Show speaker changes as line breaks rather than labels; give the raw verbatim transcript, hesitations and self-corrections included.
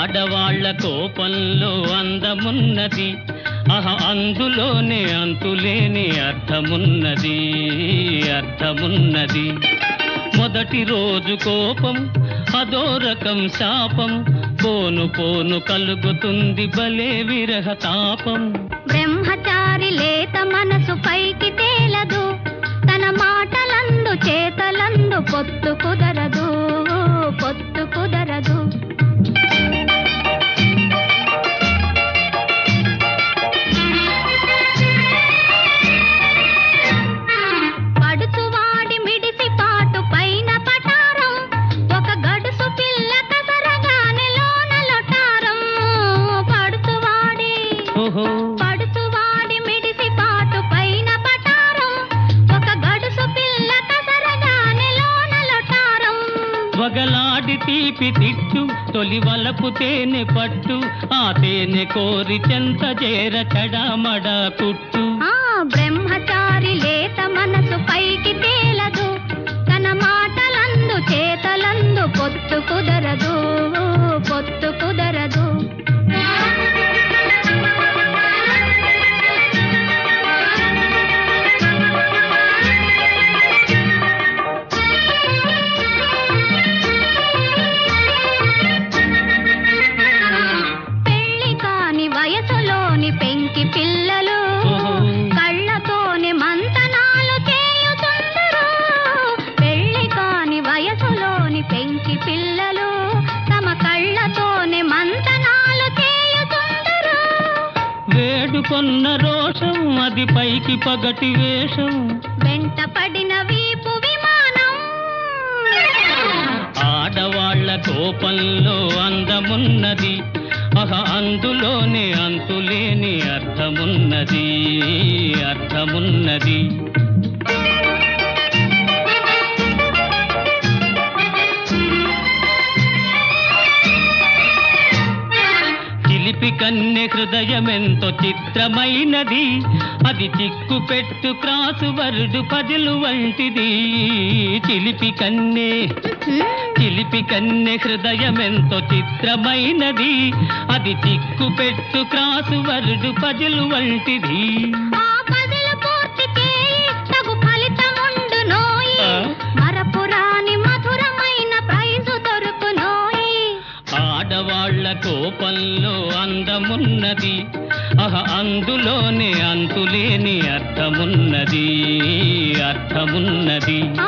ఆడవాళ్ల కోపంలో అందమున్నది, అహ అందులోనే అంతులేని అర్థమున్నది, అర్థమున్నది. మొదటి రోజు కోపం అదో రకం శాపం, పోను పోను కలుగుతుంది భలే విరహ తాపం.
బ్రహ్మచారి లేత మనసు పైకి తేలదు, తన మాటలందు చేతలందు పొత్తు కుదరదు, పొత్తు కుదరదు. పడుచువాడి మిడిసి పాటు పైన పటారం, ఒక గడుసు పిల్ల కసరగానే లోన లొటారం. పడుచువాడి పడుచువాడి మిడిసి పాటు పైన పటారం, ఒక గడుసు పిల్ల కసరగానే లోన లొటారం.
వగలాడి తీపి తిట్టు తొలి వలపు తేనె పట్టు, ఆ తేనె కోరి చెంత చేర చడామడ కుట్టు.
ఆ బ్రహ్మచారి లేత మనసు పైకి తేలదు, తన మాటలందు చేతలందు పొత్తు కుదరదు, పొత్తు కుదరదు. పెళ్లి కాని వయసులోని పెంకి పిల్లలు కళ్ళతోనే మంతనాలు చేయుచుందరు. పెళ్లి కాని వయసులోని పెంకి పిల్లలు తమ కళ్ళతోనే మంతనాలు చేయుచుందరు.
వేడుకొన్న రోషం అది పైకి పగటి వేషం,
వెంట పడిన వీపు విమానం.
ఆడవాళ్ల కోపంలో అందమున్నది, అహ అందులోనే అంతులేని అర్థమున్నది, అర్థమున్నది. చిలిపి కన్నె హృదయమెంతో చిత్రమైనది, అది చిక్కు పెట్టు క్రాసు వర్డు పజిలు వంటిది. చిలిపి కన్నె చిలిపి కన్నె హృదయమెంతో చిత్రమైనది, అది చిక్కు పెట్టు క్రాసు వర్డు పజిలు వంటిది.
ఆ పజిలు పూర్తి చేయి తగు ఫలితముండునోయి, మరపురాని మధురమైన ప్రైజు దొరుకునోయి.
ఆడవాళ్ల కోపంలో అందమున్నది, అహ అందులోనే అంతులేని అర్థమున్నది, అర్థమున్నది.